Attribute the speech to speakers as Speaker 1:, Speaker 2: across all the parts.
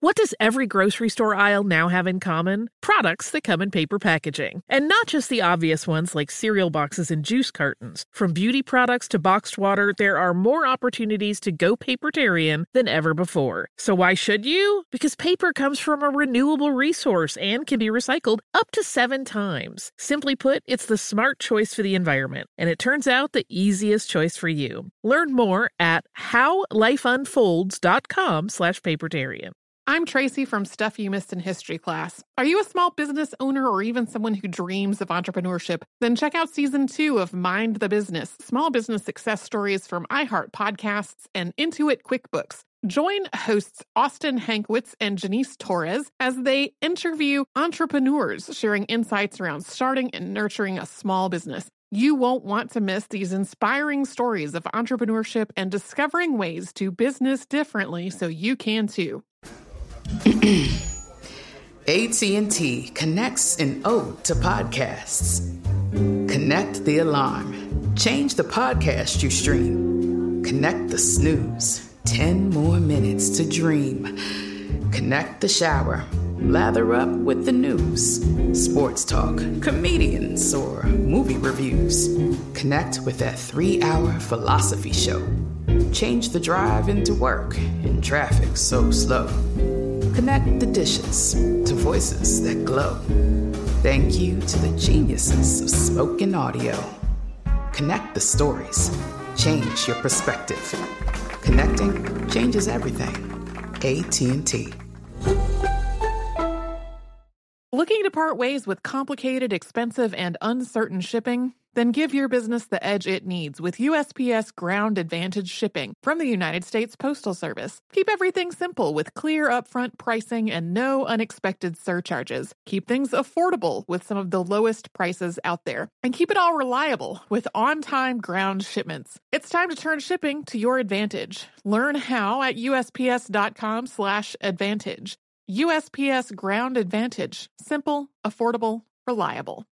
Speaker 1: What does every grocery store aisle now have in common? Products that come in paper packaging. And not just the obvious ones like cereal boxes and juice cartons. From beauty products to boxed water, there are more opportunities to go papertarian than ever before. So why should you? Because paper comes from a renewable resource and can be recycled up to 7 times. Simply put, it's the smart choice for the environment. And it turns out the easiest choice for you. Learn more at howlifeunfolds.com/papertarian.
Speaker 2: I'm Tracy from Stuff You Missed in History class. Are you a small business owner or even someone who dreams of entrepreneurship? Then check out Season 2 of Mind the Business, Small Business Success Stories from iHeart Podcasts and Intuit QuickBooks. Join hosts Austin Hankwitz and Janice Torres as they interview entrepreneurs sharing insights around starting and nurturing a small business. You won't want to miss these inspiring stories of entrepreneurship and discovering ways to business differently so you can too.
Speaker 3: AT&T connects an ode to podcasts. Connect the alarm. Change the podcast you stream. Connect the snooze. 10 more minutes to dream. Connect the shower. Lather up with the news. Sports talk, comedians, or movie reviews. Connect with that 3-hour philosophy show. Change the drive into work in traffic so slow. Connect the dishes to voices that glow. Thank you to the geniuses of spoken audio. Connect the stories. Change your perspective. Connecting changes everything. AT&T.
Speaker 2: Looking to part ways with complicated, expensive, and uncertain shipping? Then give your business the edge it needs with USPS Ground Advantage shipping from the United States Postal Service. Keep everything simple with clear upfront pricing and no unexpected surcharges. Keep things affordable with some of the lowest prices out there. And keep it all reliable with on-time ground shipments. It's time to turn shipping to your advantage. Learn how at USPS.com/advantage. USPS Ground Advantage. Simple, affordable, reliable.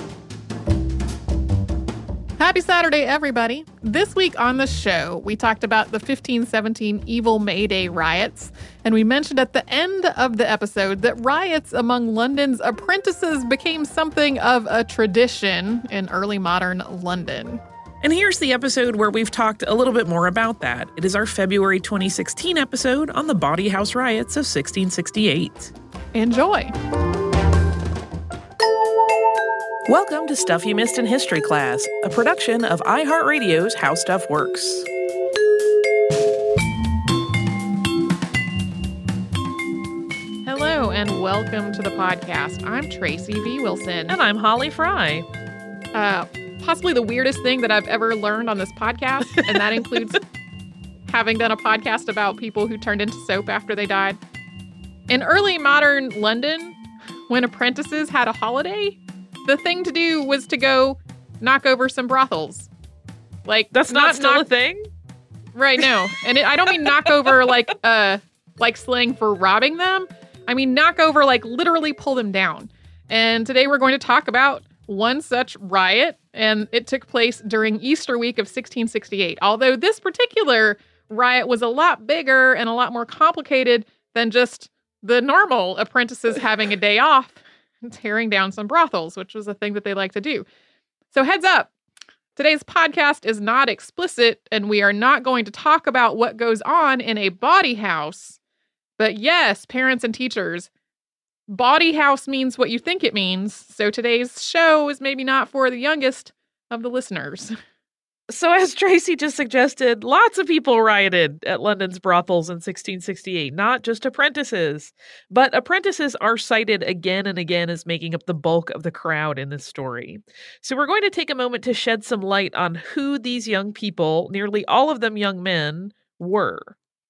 Speaker 2: Happy Saturday, everybody. This week on the show, we talked about the 1517 Evil May Day riots, and we mentioned at the end of the episode that riots among London's apprentices became something of a tradition in early modern London.
Speaker 1: And here's the episode where we've talked a little bit more about that. It is our February 2016 episode on the Bawdy House riots of 1668.
Speaker 2: Enjoy.
Speaker 1: Welcome to Stuff You Missed in History Class, a production of iHeartRadio's How Stuff Works.
Speaker 2: Hello and welcome to the podcast. I'm Tracy V. Wilson.
Speaker 1: And I'm Holly Fry.
Speaker 2: Possibly the weirdest thing that I've ever learned on this podcast, and that includes having done a podcast about people who turned into soap after they died. In early modern London, when apprentices had a holiday, the thing to do was to go knock over some brothels. Like,
Speaker 1: that's not still a thing?
Speaker 2: Right, no. And I don't mean knock over like slang for robbing them. I mean knock over, like literally pull them down. And today we're going to talk about one such riot, and it took place during Easter week of 1668. Although this particular riot was a lot bigger and a lot more complicated than just the normal apprentices having a day off and tearing down some brothels, which was a thing that they like to do. So heads up, today's podcast is not explicit, and we are not going to talk about what goes on in a bawdy house. But yes, parents and teachers, bawdy house means what you think it means. So today's show is maybe not for the youngest of the listeners.
Speaker 1: So as Tracy just suggested, lots of people rioted at London's brothels in 1668, not just apprentices. But apprentices are cited again and again as making up the bulk of the crowd in this story. So we're going to take a moment to shed some light on who these young people, nearly all of them young men, were.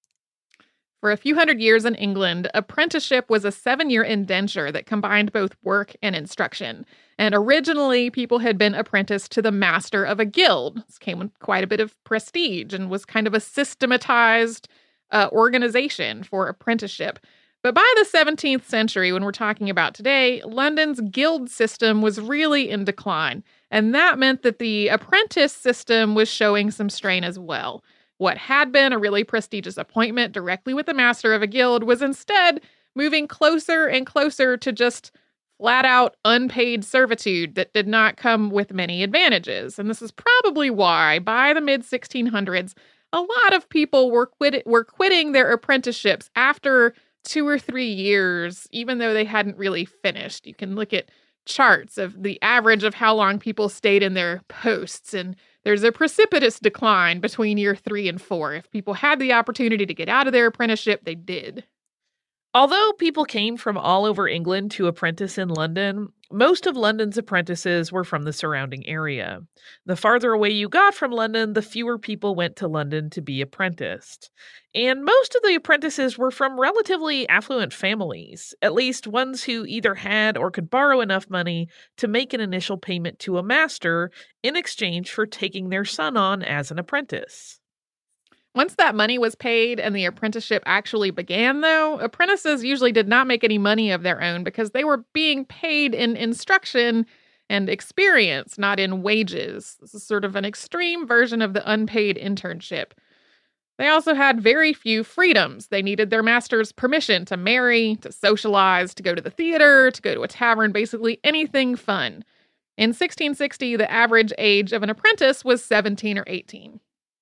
Speaker 2: For a few hundred years in England, apprenticeship was a 7-year indenture that combined both work and instruction. And originally, people had been apprenticed to the master of a guild. This came with quite a bit of prestige and was kind of a systematized organization for apprenticeship. But by the 17th century, when we're talking about today, London's guild system was really in decline. And that meant that the apprentice system was showing some strain as well. What had been a really prestigious appointment directly with the master of a guild was instead moving closer and closer to just flat out unpaid servitude that did not come with many advantages. And this is probably why, by the mid-1600s, a lot of people were quitting their apprenticeships after 2 or 3 years, even though they hadn't really finished. You can look at charts of the average of how long people stayed in their posts, and there's a precipitous decline between year 3 and 4. If people had the opportunity to get out of their apprenticeship, they did.
Speaker 1: Although people came from all over England to apprentice in London, most of London's apprentices were from the surrounding area. The farther away you got from London, the fewer people went to London to be apprenticed. And most of the apprentices were from relatively affluent families, at least ones who either had or could borrow enough money to make an initial payment to a master in exchange for taking their son on as an apprentice.
Speaker 2: Once that money was paid and the apprenticeship actually began, though, apprentices usually did not make any money of their own because they were being paid in instruction and experience, not in wages. This is sort of an extreme version of the unpaid internship. They also had very few freedoms. They needed their master's permission to marry, to socialize, to go to the theater, to go to a tavern, basically anything fun. In 1660, the average age of an apprentice was 17 or 18.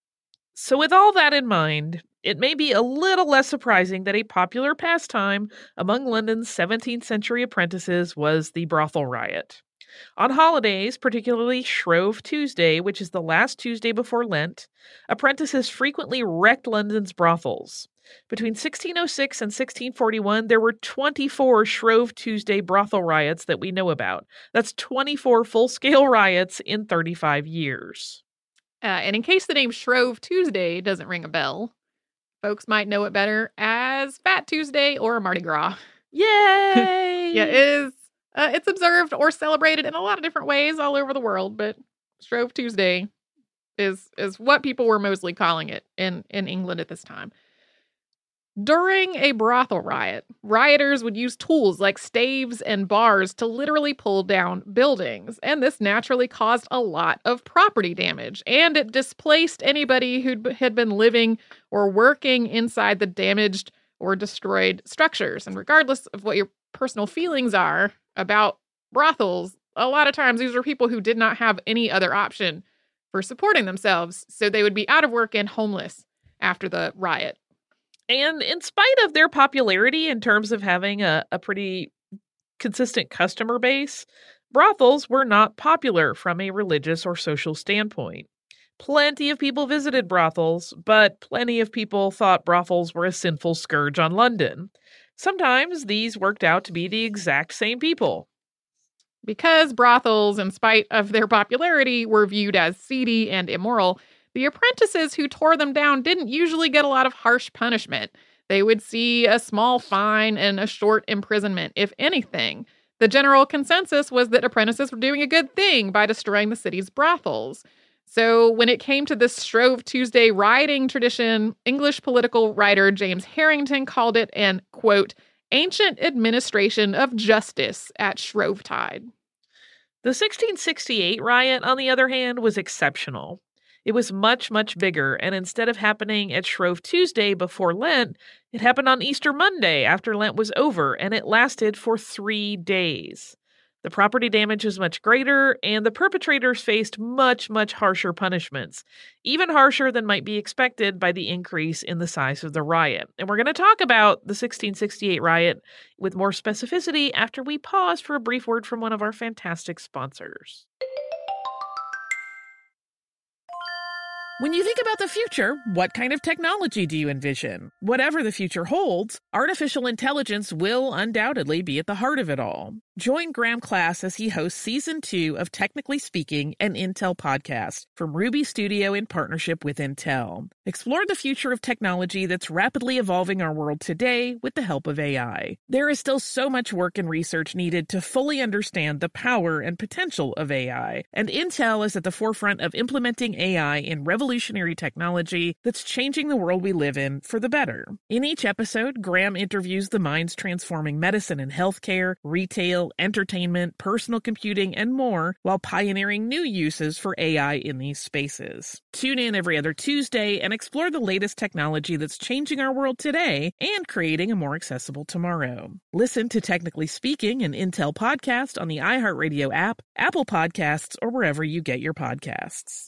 Speaker 1: So with all that in mind, it may be a little less surprising that a popular pastime among London's 17th century apprentices was the brothel riot. On holidays, particularly Shrove Tuesday, which is the last Tuesday before Lent, apprentices frequently wrecked London's brothels. Between 1606 and 1641, there were 24 Shrove Tuesday brothel riots that we know about. That's 24 full-scale riots in 35 years.
Speaker 2: And in case the name Shrove Tuesday doesn't ring a bell, folks might know it better as Fat Tuesday or Mardi Gras.
Speaker 1: Yay!
Speaker 2: Yeah, it's observed or celebrated in a lot of different ways all over the world, but Shrove Tuesday is what people were mostly calling it in England at this time. During a brothel riot, rioters would use tools like staves and bars to literally pull down buildings, and this naturally caused a lot of property damage, and it displaced anybody who had been living or working inside the damaged or destroyed structures. And regardless of what your personal feelings are about brothels, a lot of times these are people who did not have any other option for supporting themselves, so they would be out of work and homeless after the riot.
Speaker 1: And in spite of their popularity in terms of having a pretty consistent customer base, brothels were not popular from a religious or social standpoint. Plenty of people visited brothels, but plenty of people thought brothels were a sinful scourge on London. Sometimes these worked out to be the exact same people.
Speaker 2: Because brothels, in spite of their popularity, were viewed as seedy and immoral, the apprentices who tore them down didn't usually get a lot of harsh punishment. They would see a small fine and a short imprisonment, if anything. The general consensus was that apprentices were doing a good thing by destroying the city's brothels. So when it came to this Shrove Tuesday rioting tradition, English political writer James Harrington called it an, quote, ancient administration of justice at Shrovetide.
Speaker 1: The 1668 riot, on the other hand, was exceptional. It was much, much bigger, and instead of happening at Shrove Tuesday before Lent, it happened on Easter Monday after Lent was over, and it lasted for 3 days. The property damage was much greater, and the perpetrators faced much, much harsher punishments, even harsher than might be expected by the increase in the size of the riot. And we're going to talk about the 1668 riot with more specificity after we pause for a brief word from one of our fantastic sponsors.
Speaker 4: When you think about the future, what kind of technology do you envision? Whatever the future holds, artificial intelligence will undoubtedly be at the heart of it all. Join Graham Class as he hosts Season 2 of Technically Speaking, an Intel podcast from Ruby Studio in partnership with Intel. Explore the future of technology that's rapidly evolving our world today with the help of AI. There is still so much work and research needed to fully understand the power and potential of AI, and Intel is at the forefront of implementing AI in revolutionary technology that's changing the world we live in for the better. In each episode, Graham interviews the minds transforming medicine and healthcare, retail,
Speaker 1: travel, entertainment, personal computing, and more, while pioneering new uses for AI in these spaces. Tune in every other Tuesday and explore the latest technology that's changing our world today and creating a more accessible tomorrow. Listen to Technically Speaking, an Intel podcast on the iHeartRadio app, Apple Podcasts, or wherever you get your podcasts.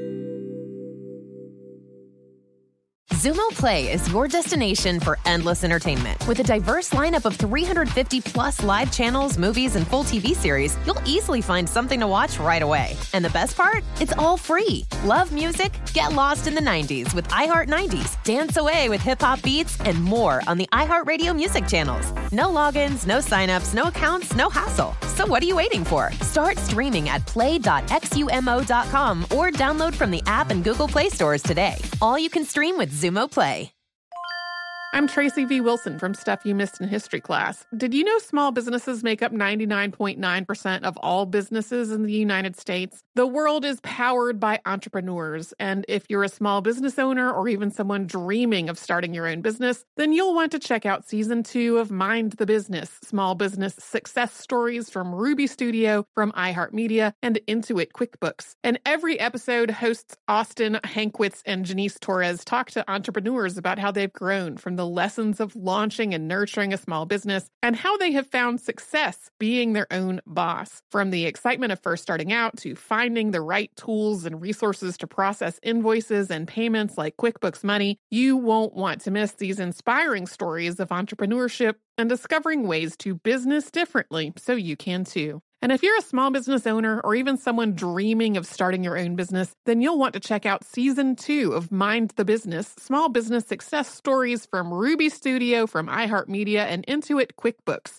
Speaker 5: Xumo Play is your destination for endless entertainment. With a diverse lineup of 350-plus live channels, movies, and full TV series, you'll easily find something to watch right away. And the best part? It's all free. Love music? Get lost in the 90s with iHeart 90s, dance away with hip-hop beats, and more on the iHeartRadio music channels. No logins, no signups, no accounts, no hassle. So what are you waiting for? Start streaming at play.xumo.com or download from the app and Google Play stores today. All you can stream with Xumo Play.
Speaker 2: I'm Tracy V. Wilson from Stuff You Missed in History Class. Did you know small businesses make up 99.9% of all businesses in the United States? The world is powered by entrepreneurs, and if you're a small business owner or even someone dreaming of starting your own business, then you'll want to check out Season 2 of Mind the Business, Small Business Success Stories from Ruby Studio, from iHeartMedia, and Intuit QuickBooks. And every episode, hosts Austin Hankwitz and Janice Torres talk to entrepreneurs about how they've grown from the lessons of launching and nurturing a small business and how they have found success being their own boss. From the excitement of first starting out to finding the right tools and resources to process invoices and payments like QuickBooks Money, you won't want to miss these inspiring stories of entrepreneurship and discovering ways to business differently so you can too. And if you're a small business owner or even someone dreaming of starting your own business, then you'll want to check out Season 2 of Mind the Business, Small Business Success Stories from Ruby Studio, from iHeartMedia, and Intuit QuickBooks.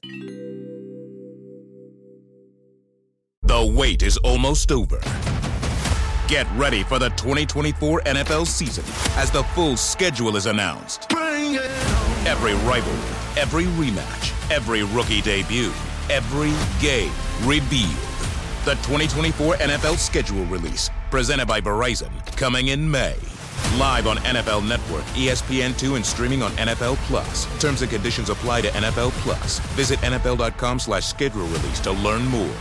Speaker 6: The wait is almost over. Get ready for the 2024 NFL season as the full schedule is announced. Bring it on. Every rivalry, every rematch, every rookie debut, every game revealed. The 2024 NFL schedule release, presented by Verizon, coming in May. Live on NFL Network, ESPN2, and streaming on NFL Plus. Terms and conditions apply to NFL Plus. Visit NFL.com/schedule release to learn more.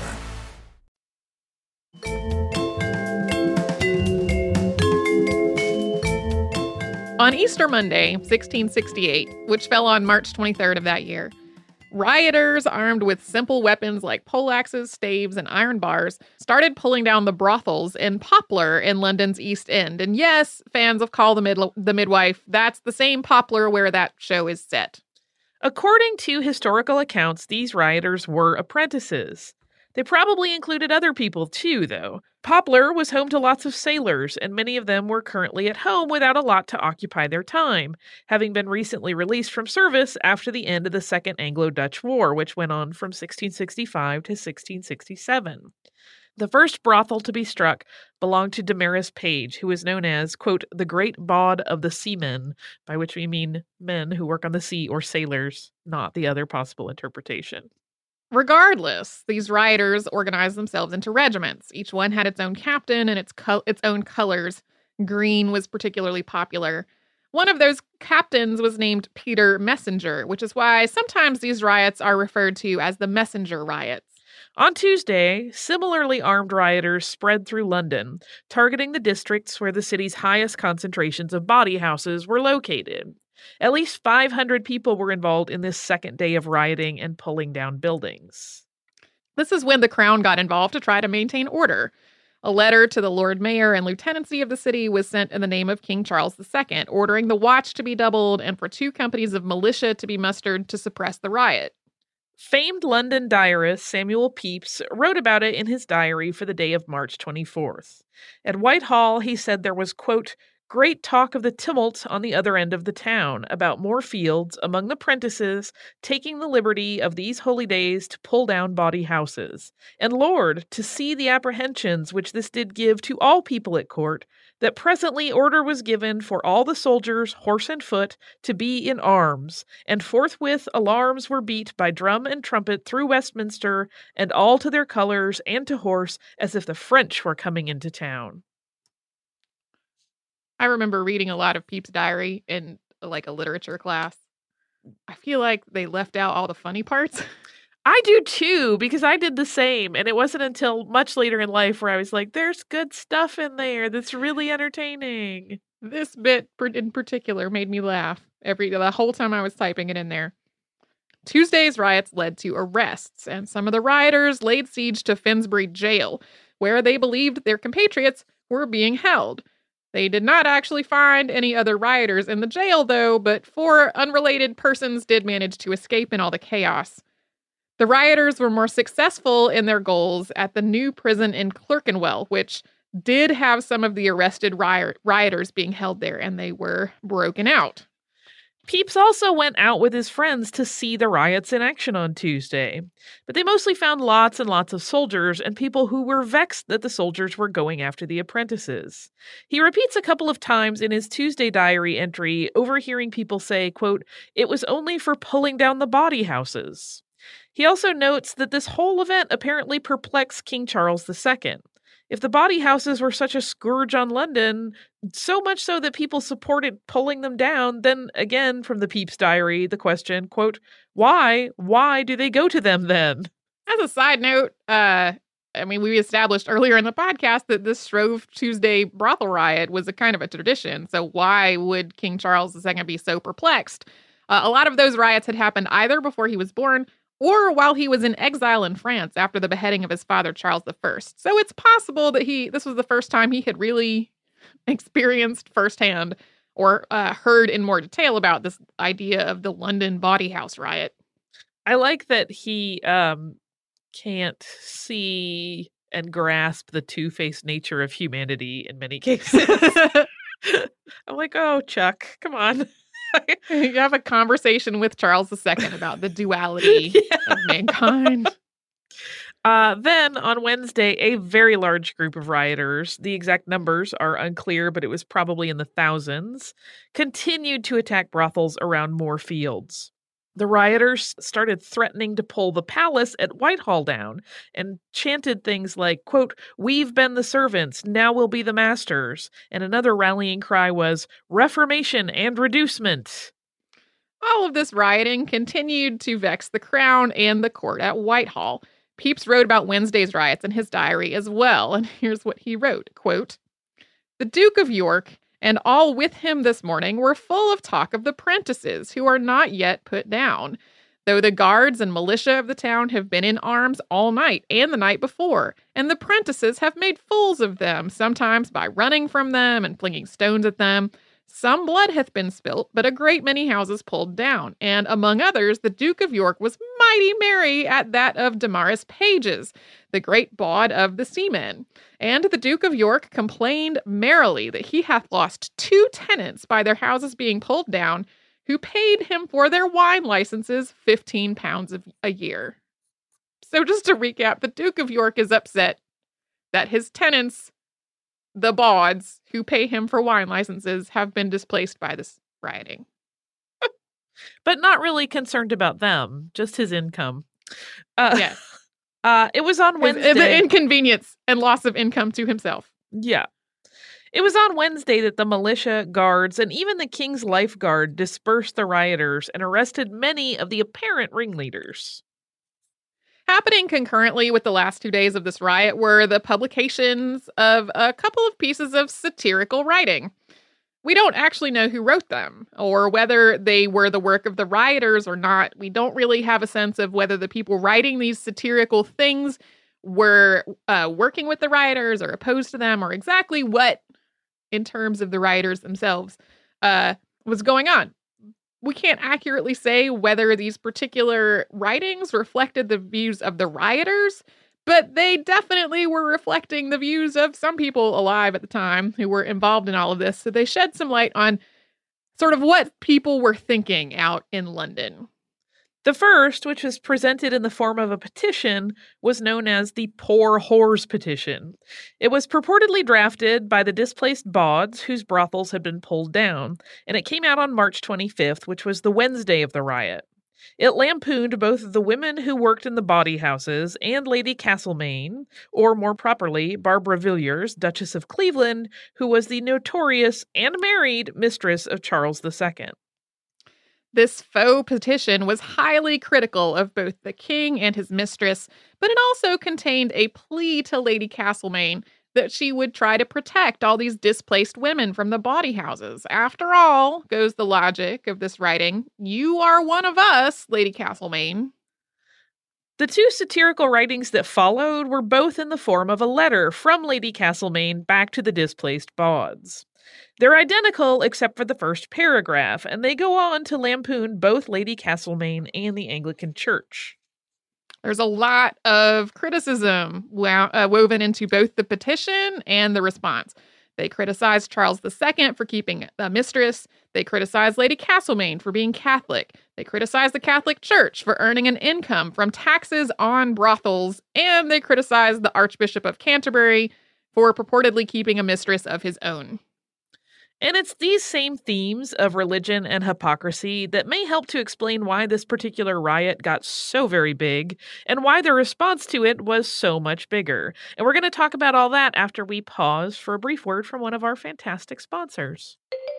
Speaker 2: On Easter Monday, 1668, which fell on March 23rd of that year, rioters armed with simple weapons like poleaxes, staves, and iron bars started pulling down the brothels in Poplar in London's East End. And yes, fans of Call the Midwife, that's the same Poplar where that show is set.
Speaker 1: According to historical accounts, these rioters were apprentices. They probably included other people too, though. Poplar was home to lots of sailors, and many of them were currently at home without a lot to occupy their time, having been recently released from service after the end of the Second Anglo-Dutch War, which went on from 1665 to 1667. The first brothel to be struck belonged to Damaris Page, who is known as, quote, the Great Bawd of the Seamen, by which we mean men who work on the sea or sailors, not the other possible interpretation.
Speaker 2: Regardless, these rioters organized themselves into regiments. Each one had its own captain and its own colors. Green was particularly popular. One of those captains was named Peter Messenger, which is why sometimes these riots are referred to as the Messenger Riots.
Speaker 1: On Tuesday, similarly armed rioters spread through London, targeting the districts where the city's highest concentrations of bawdy houses were located. At least 500 people were involved in this second day of rioting and pulling down buildings.
Speaker 2: This is when the Crown got involved to try to maintain order. A letter to the Lord Mayor and Lieutenancy of the city was sent in the name of King Charles II, ordering the watch to be doubled and for 2 companies of militia to be mustered to suppress the riot.
Speaker 1: Famed London diarist Samuel Pepys wrote about it in his diary for the day of March 24th. At Whitehall, he said there was, quote, great talk of the tumult on the other end of the town about Moorfields among the prentices taking the liberty of these holy days to pull down bawdy houses. And Lord, to see the apprehensions which this did give to all people at court, that presently order was given for all the soldiers, horse and foot, to be in arms, and forthwith alarms were beat by drum and trumpet through Westminster, and all to their colours and to horse, as if the French were coming into town.
Speaker 2: I remember reading a lot of Pepys' diary in like a literature class. I feel like they left out all the funny parts.
Speaker 1: I do too, because I did the same. And it wasn't until much later in life where I was like, there's good stuff in there that's really entertaining.
Speaker 2: This bit in particular made me laugh the whole time I was typing it in there. Tuesday's riots led to arrests, and some of the rioters laid siege to Finsbury Jail, where they believed their compatriots were being held. They did not actually find any other rioters in the jail, though, but 4 unrelated persons did manage to escape in all the chaos. The rioters were more successful in their goals at the new prison in Clerkenwell, which did have some of the arrested rioters being held there, and they were broken out.
Speaker 1: Pepys also went out with his friends to see the riots in action on Tuesday, but they mostly found lots and lots of soldiers and people who were vexed that the soldiers were going after the apprentices. He repeats a couple of times in his Tuesday diary entry, overhearing people say, quote, "It was only for pulling down the bawdy houses." He also notes that this whole event apparently perplexed King Charles II. If the bawdy houses were such a scourge on London, so much so that people supported pulling them down, then again, from the Pepys diary, the question, quote, why do they go to them then?
Speaker 2: As a side note, we established earlier in the podcast that this Shrove Tuesday brothel riot was a kind of a tradition. So why would King Charles II be so perplexed? A lot of those riots had happened either before he was born or while he was in exile in France after the beheading of his father, Charles I. So it's possible that this was the first time he had really experienced firsthand or heard in more detail about this idea of the London bawdy house riot.
Speaker 1: I like that he can't see and grasp the two-faced nature of humanity in many cases. I'm like, oh, Chuck, come on.
Speaker 2: You have a conversation with Charles II about the duality of mankind.
Speaker 1: Then on Wednesday, a very large group of rioters, the exact numbers are unclear, but it was probably in the thousands, continued to attack brothels around Moorfields. The rioters started threatening to pull the palace at Whitehall down and chanted things like, quote, "We've been the servants, now we'll be the masters." And another rallying cry was, "Reformation and reducement."
Speaker 2: All of this rioting continued to vex the crown and the court at Whitehall. Pepys wrote about Wednesday's riots in his diary as well, and here's what he wrote, quote, "The Duke of York and all with him this morning were full of talk of the prentices, who are not yet put down, though the guards and militia of the town have been in arms all night and the night before, and the prentices have made fools of them, sometimes by running from them and flinging stones at them. Some blood hath been spilt, but a great many houses pulled down, and among others the Duke of York was mighty merry at that of Damaris Pages, the great bawd of the seamen. And the Duke of York complained merrily that he hath lost 2 tenants by their houses being pulled down, who paid him for their wine licenses £15 a year." So just to recap, the Duke of York is upset that his tenants, the bawds who pay him for wine licenses, have been displaced by this rioting.
Speaker 1: But not really concerned about them, just his income.
Speaker 2: Yes.
Speaker 1: It was on Wednesday.
Speaker 2: The inconvenience and loss of income to himself.
Speaker 1: Yeah. It was on Wednesday that the militia, guards, and even the King's Life Guard dispersed the rioters and arrested many of the apparent ringleaders.
Speaker 2: Happening concurrently with the last 2 days of this riot were the publications of a couple of pieces of satirical writing. We don't actually know who wrote them, or whether they were the work of the rioters or not. We don't really have a sense of whether the people writing these satirical things were working with the rioters or opposed to them, or exactly what, in terms of the rioters themselves, was going on. We can't accurately say whether these particular writings reflected the views of the rioters, but they definitely were reflecting the views of some people alive at the time who were involved in all of this. So they shed some light on sort of what people were thinking out in London.
Speaker 1: The first, which was presented in the form of a petition, was known as the Poor Whores Petition. It was purportedly drafted by the displaced bawds whose brothels had been pulled down, and it came out on March 25th, which was the Wednesday of the riot. It lampooned both the women who worked in the bawdy houses and Lady Castlemaine, or more properly, Barbara Villiers, Duchess of Cleveland, who was the notorious and married mistress of Charles II.
Speaker 2: This faux petition was highly critical of both the king and his mistress, but it also contained a plea to Lady Castlemaine that she would try to protect all these displaced women from the bawdy houses. After all, goes the logic of this writing, you are one of us, Lady Castlemaine.
Speaker 1: The two satirical writings that followed were both in the form of a letter from Lady Castlemaine back to the displaced bawds. They're identical except for the first paragraph, and they go on to lampoon both Lady Castlemaine and the Anglican Church.
Speaker 2: There's a lot of criticism woven into both the petition and the response. They criticized Charles II for keeping a mistress. They criticized Lady Castlemaine for being Catholic. They criticized the Catholic Church for earning an income from taxes on brothels. And they criticized the Archbishop of Canterbury for purportedly keeping a mistress of his own.
Speaker 1: And it's these same themes of religion and hypocrisy that may help to explain why this particular riot got so very big and why the response to it was so much bigger. And we're going to talk about all that after we pause for a brief word from one of our fantastic sponsors.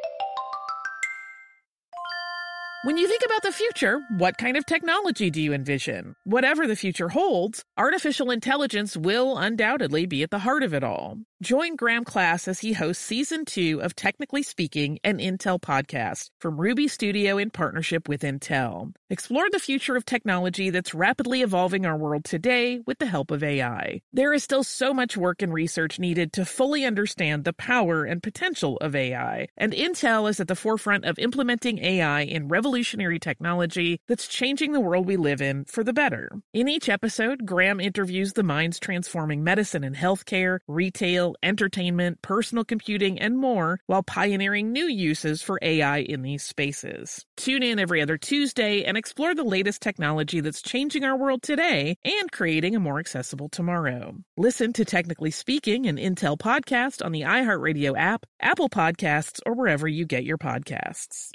Speaker 4: When you think about the future, what kind of technology do you envision? Whatever the future holds, artificial intelligence will undoubtedly be at the heart of it all. Join Graham Class as he hosts Season 2 of Technically Speaking, an Intel podcast from Ruby Studio in partnership with Intel. Explore the future of technology that's rapidly evolving our world today with the help of AI. There is still so much work and research needed to fully understand the power and potential of AI, and Intel is at the forefront of implementing AI in revolutionary technology that's changing the world we live in for the better. In each episode, Graham interviews the minds transforming medicine and healthcare, retail, entertainment, personal computing, and more, while pioneering new uses for AI in these spaces. Tune in every other Tuesday and explore the latest technology that's changing our world today and creating a more accessible tomorrow. Listen to Technically Speaking, an Intel podcast on the iHeartRadio app, Apple Podcasts, or wherever you get your podcasts.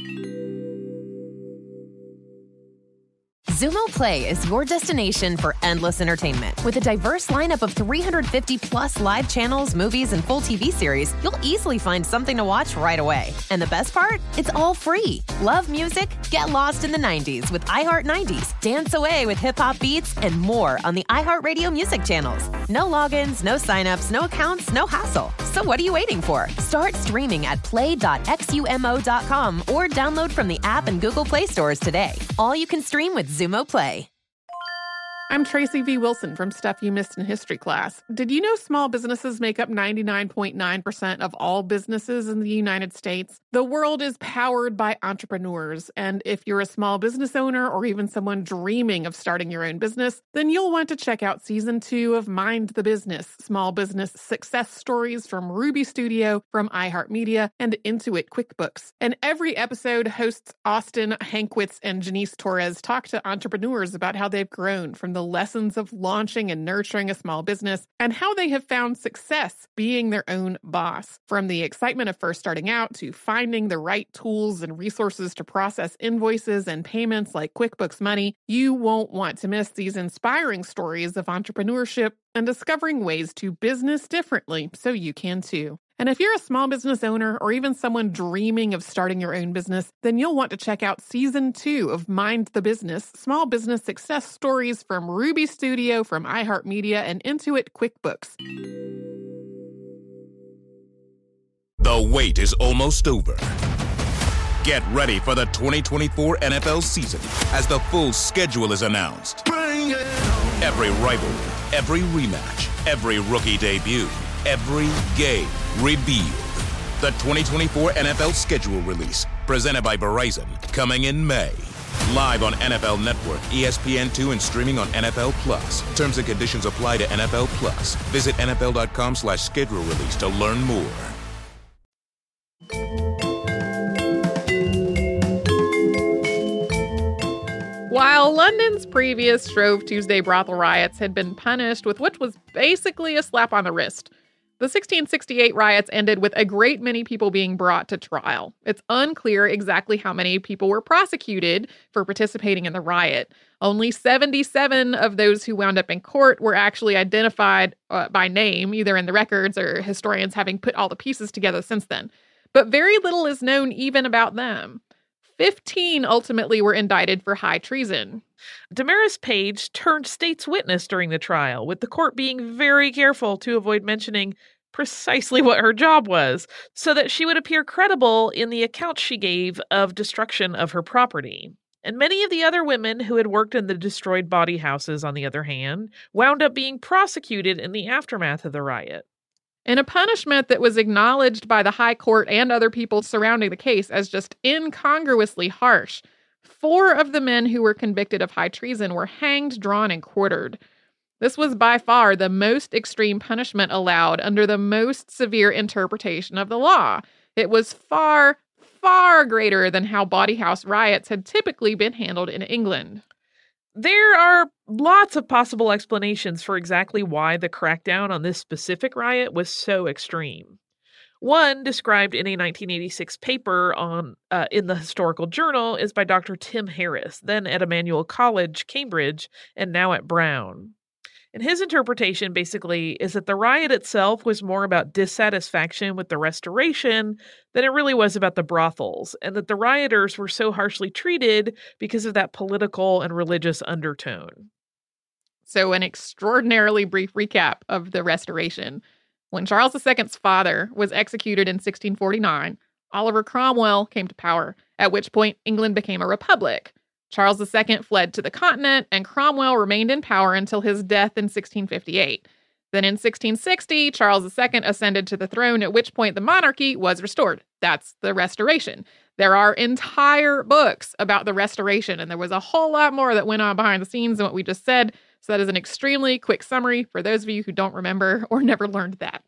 Speaker 5: Xumo Play is your destination for endless entertainment. With a diverse lineup of 350-plus live channels, movies, and full TV series, you'll easily find something to watch right away. And the best part? It's all free. Love music? Get lost in the 90s with iHeart 90s, dance away with hip-hop beats, and more on the iHeartRadio music channels. No logins, no signups, no accounts, no hassle. So what are you waiting for? Start streaming at play.xumo.com or download from the app and Google Play stores today. All you can stream with Xumo Play.
Speaker 2: I'm Tracy V. Wilson from Stuff You Missed in History Class. Did you know small businesses make up 99.9% of all businesses in the United States? The world is powered by entrepreneurs, and if you're a small business owner or even someone dreaming of starting your own business, then you'll want to check out Season 2 of Mind the Business, Small Business Success Stories from Ruby Studio, from iHeartMedia, and Intuit QuickBooks. And every episode, hosts Austin Hankwitz and Janice Torres talk to entrepreneurs about how they've grown from the lessons of launching and nurturing a small business and how they have found success being their own boss. From the excitement of first starting out to finding the right tools and resources to process invoices and payments like QuickBooks Money, you won't want to miss these inspiring stories of entrepreneurship and discovering ways to business differently so you can too. And if you're a small business owner or even someone dreaming of starting your own business, then you'll want to check out Season 2 of Mind the Business, Small Business Success Stories from Ruby Studio, from iHeartMedia, and Intuit QuickBooks.
Speaker 6: The wait is almost over. Get ready for the 2024 NFL season as the full schedule is announced. Bring it on. Every rivalry, every rematch, every rookie debut, every game revealed. The 2024 NFL schedule release, presented by Verizon, coming in May. Live on NFL Network, ESPN2, and streaming on NFL Plus. Terms and conditions apply to NFL Plus. Visit NFL.com/schedule release to learn more.
Speaker 2: While London's previous Shrove Tuesday brothel riots had been punished with what was basically a slap on the wrist, the 1668 riots ended with a great many people being brought to trial. It's unclear exactly how many people were prosecuted for participating in the riot. Only 77 of those who wound up in court were actually identified by name, either in the records or historians having put all the pieces together since then. But very little is known even about them. 15 ultimately were indicted for high treason.
Speaker 1: Damaris Page turned state's witness during the trial, with the court being very careful to avoid mentioning precisely what her job was, so that she would appear credible in the accounts she gave of destruction of her property. And many of the other women who had worked in the destroyed body houses, on the other hand, wound up being prosecuted in the aftermath of the riot.
Speaker 2: In a punishment that was acknowledged by the high court and other people surrounding the case as just incongruously harsh, 4 of the men who were convicted of high treason were hanged, drawn, and quartered. This was by far the most extreme punishment allowed under the most severe interpretation of the law. It was far, far greater than how body house riots had typically been handled in England.
Speaker 1: There are lots of possible explanations for exactly why the crackdown on this specific riot was so extreme. One, described in a 1986 paper in the Historical Journal, is by Dr. Tim Harris, then at Emmanuel College, Cambridge, and now at Brown. And his interpretation basically is that the riot itself was more about dissatisfaction with the Restoration than it really was about the brothels, and that the rioters were so harshly treated because of that political and religious undertone.
Speaker 2: So an extraordinarily brief recap of the Restoration. When Charles II's father was executed in 1649, Oliver Cromwell came to power, at which point England became a republic. Charles II fled to the continent, and Cromwell remained in power until his death in 1658. Then in 1660, Charles II ascended to the throne, at which point the monarchy was restored. That's the Restoration. There are entire books about the Restoration, and there was a whole lot more that went on behind the scenes than what we just said. So that is an extremely quick summary for those of you who don't remember or never learned that.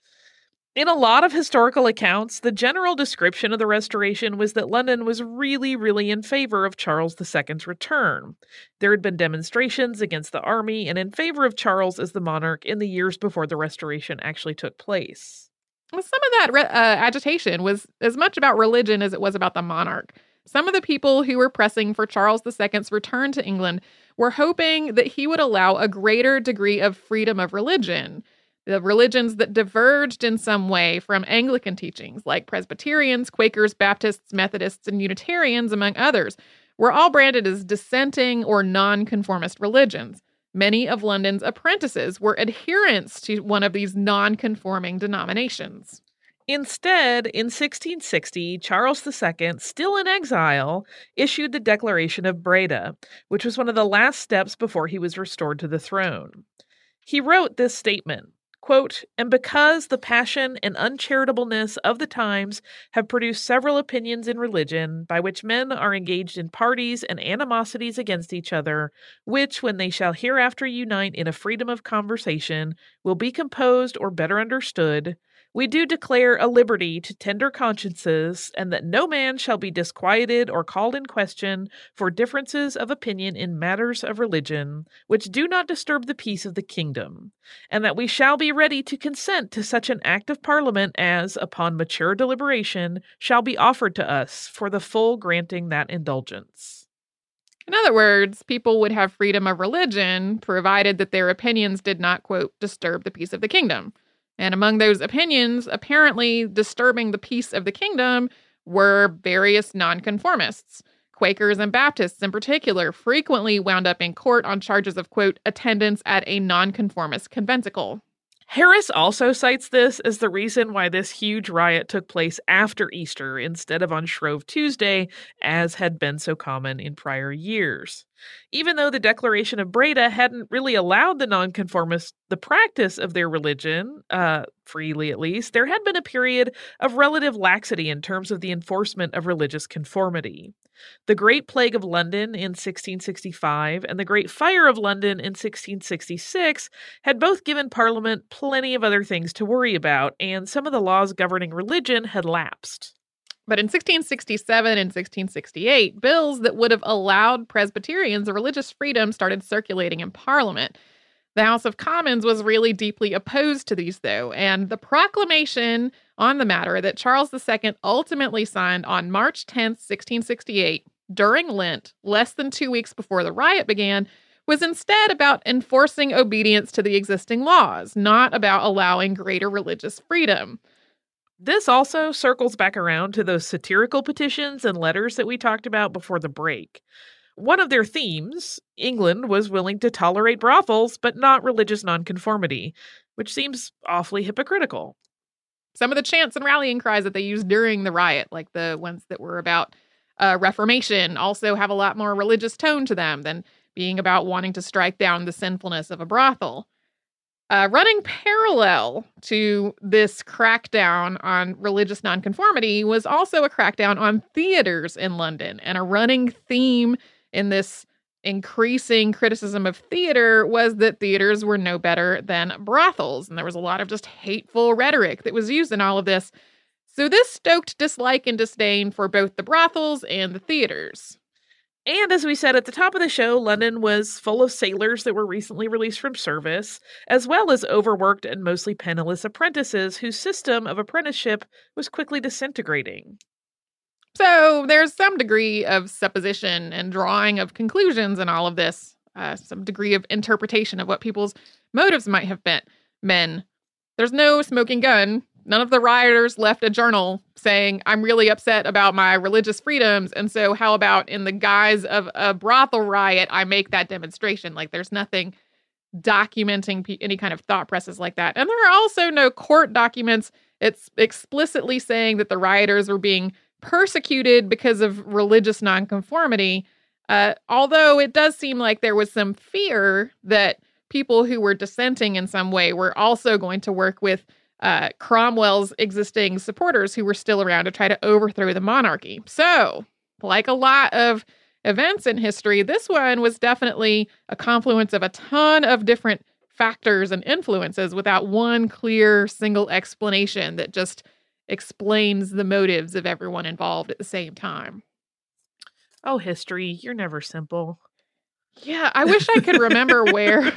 Speaker 1: In a lot of historical accounts, the general description of the Restoration was that London was really, really in favor of Charles II's return. There had been demonstrations against the army and in favor of Charles as the monarch in the years before the Restoration actually took place.
Speaker 2: Well, some of that agitation was as much about religion as it was about the monarch. Some of the people who were pressing for Charles II's return to England were hoping that he would allow a greater degree of freedom of religion. The religions that diverged in some way from Anglican teachings, like Presbyterians, Quakers, Baptists, Methodists, and Unitarians, among others, were all branded as dissenting or nonconformist religions. Many of London's apprentices were adherents to one of these nonconforming denominations.
Speaker 1: Instead, in 1660, Charles II, still in exile, issued the Declaration of Breda, which was one of the last steps before he was restored to the throne. He wrote this statement, quote, "And because the passion and uncharitableness of the times have produced several opinions in religion, by which men are engaged in parties and animosities against each other, which, when they shall hereafter unite in a freedom of conversation, will be composed or better understood, we do declare a liberty to tender consciences, and that no man shall be disquieted or called in question for differences of opinion in matters of religion, which do not disturb the peace of the kingdom, and that we shall be ready to consent to such an act of Parliament as, upon mature deliberation, shall be offered to us for the full granting that indulgence."
Speaker 2: In other words, people would have freedom of religion, provided that their opinions did not, quote, disturb the peace of the kingdom. And among those opinions, apparently disturbing the peace of the kingdom, were various nonconformists. Quakers and Baptists in particular frequently wound up in court on charges of, quote, attendance at a nonconformist conventicle.
Speaker 1: Harris also cites this as the reason why this huge riot took place after Easter instead of on Shrove Tuesday, as had been so common in prior years. Even though the Declaration of Breda hadn't really allowed the nonconformists the practice of their religion, freely at least, there had been a period of relative laxity in terms of the enforcement of religious conformity. The Great Plague of London in 1665 and the Great Fire of London in 1666 had both given Parliament plenty of other things to worry about, and some of the laws governing religion had lapsed.
Speaker 2: But in 1667 and 1668, bills that would have allowed Presbyterians a religious freedom started circulating in Parliament. The House of Commons was really deeply opposed to these, though, and the proclamation on the matter that Charles II ultimately signed on March 10, 1668, during Lent, less than 2 weeks before the riot began, was instead about enforcing obedience to the existing laws, not about allowing greater religious freedom.
Speaker 1: This also circles back around to those satirical petitions and letters that we talked about before the break. One of their themes, England was willing to tolerate brothels, but not religious nonconformity, which seems awfully hypocritical.
Speaker 2: Some of the chants and rallying cries that they used during the riot, like the ones that were about Reformation, also have a lot more religious tone to them than being about wanting to strike down the sinfulness of a brothel. Running parallel to this crackdown on religious nonconformity was also a crackdown on theaters in London. And a running theme in this increasing criticism of theater was that theaters were no better than brothels. And there was a lot of just hateful rhetoric that was used in all of this. So this stoked dislike and disdain for both the brothels and the theaters.
Speaker 1: And as we said at the top of the show, London was full of sailors that were recently released from service, as well as overworked and mostly penniless apprentices whose system of apprenticeship was quickly disintegrating.
Speaker 2: So there's some degree of supposition and drawing of conclusions in all of this, some degree of interpretation of what people's motives might have been. There's no smoking gun. None of the rioters left a journal saying, I'm really upset about my religious freedoms, and so how about in the guise of a brothel riot, I make that demonstration? Like, there's nothing documenting any kind of thought process like that. And there are also no court documents. It's explicitly saying that the rioters were being persecuted because of religious nonconformity, although it does seem like there was some fear that people who were dissenting in some way were also going to work with Cromwell's existing supporters who were still around to try to overthrow the monarchy. So, like a lot of events in history, this one was definitely a confluence of a ton of different factors and influences without one clear single explanation that just explains the motives of everyone involved at the same time.
Speaker 1: Oh, history, you're never simple.
Speaker 2: Yeah, I wish I could remember where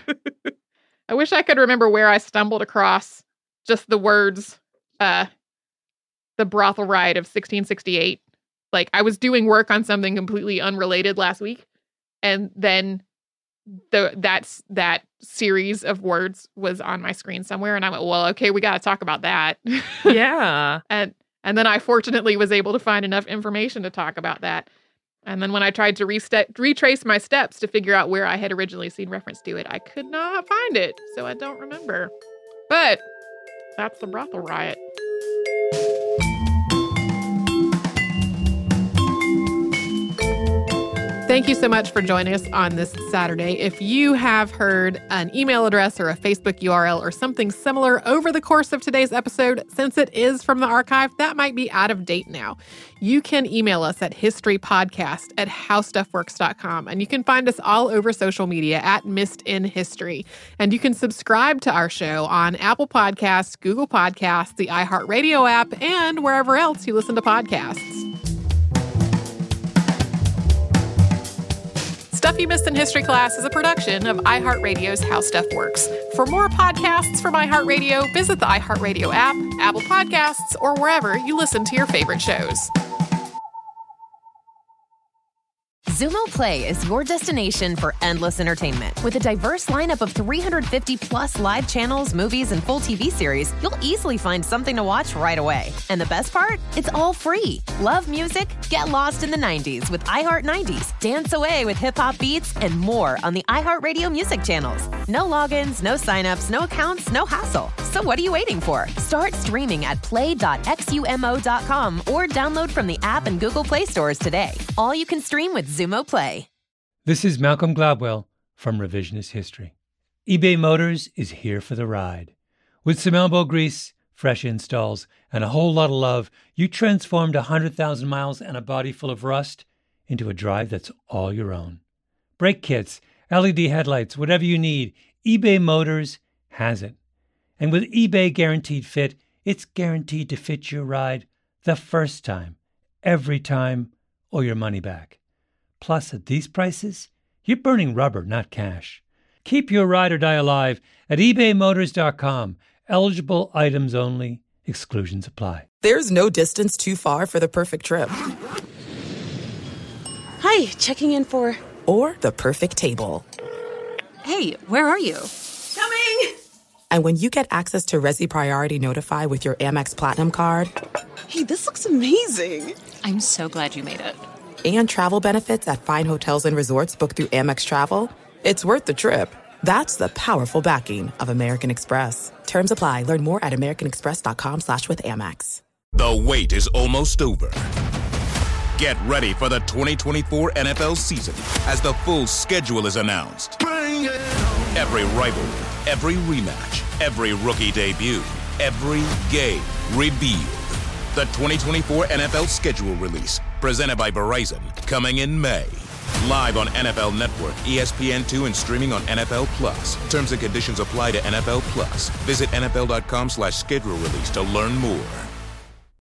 Speaker 2: I stumbled across just the words, the brothel riot of 1668. Like, I was doing work on something completely unrelated last week, and then that series of words was on my screen somewhere, and I went, well, okay, we got to talk about that.
Speaker 1: Yeah.
Speaker 2: and then I fortunately was able to find enough information to talk about that. And then when I tried to retrace my steps to figure out where I had originally seen reference to it, I could not find it, so I don't remember. But that's the brothel riot. Thank you so much for joining us on this Saturday. If you have heard an email address or a Facebook URL or something similar over the course of today's episode, since it is from the archive, that might be out of date now. You can email us at historypodcast@howstuffworks.com, and you can find us all over social media at Missed in History. And you can subscribe to our show on Apple Podcasts, Google Podcasts, the iHeartRadio app, and wherever else you listen to podcasts. Stuff You Missed in History Class is a production of iHeartRadio's How Stuff Works. For more podcasts from iHeartRadio, visit the iHeartRadio app, Apple Podcasts, or wherever you listen to your favorite shows.
Speaker 5: Zumo Play is your destination for endless entertainment. With a diverse lineup of 350-plus live channels, movies, and full TV series, you'll easily find something to watch right away. And the best part? It's all free. Love music? Get lost in the 90s with iHeart 90s, dance away with hip-hop beats, and more on the iHeartRadio music channels. No logins, no signups, no accounts, no hassle. So what are you waiting for? Start streaming at play.xumo.com or download from the app and Google Play stores today. All you can stream with Zumo Play.
Speaker 7: This is Malcolm Gladwell from Revisionist History. eBay Motors is here for the ride. With some elbow grease, fresh installs, and a whole lot of love, you transformed 100,000 miles and a body full of rust into a drive that's all your own. Brake kits, LED headlights, whatever you need, eBay Motors has it. And with eBay Guaranteed Fit, it's guaranteed to fit your ride the first time, every time, or your money back. Plus, at these prices, you're burning rubber, not cash. Keep your ride or die alive at ebaymotors.com. Eligible items only. Exclusions apply.
Speaker 8: There's no distance too far for the perfect trip.
Speaker 9: Hi, checking in for...
Speaker 8: Or the perfect table.
Speaker 9: Hey, where are you?
Speaker 10: Coming!
Speaker 8: And when you get access to Resi Priority Notify with your Amex Platinum card...
Speaker 9: Hey, this looks amazing.
Speaker 10: I'm so glad you made it.
Speaker 8: And travel benefits at fine hotels and resorts booked through Amex Travel, it's worth the trip. That's the powerful backing of American Express. Terms apply. Learn more at americanexpress.com/withAmex.
Speaker 6: The wait is almost over. Get ready for the 2024 NFL season as the full schedule is announced. Every rivalry, every rematch, every rookie debut, every game revealed. The 2024 NFL schedule release, presented by Verizon, coming in May. Live on NFL Network, ESPN2, and streaming on NFL Plus. Terms and conditions apply to NFL Plus. Visit NFL.com/schedule release to learn more.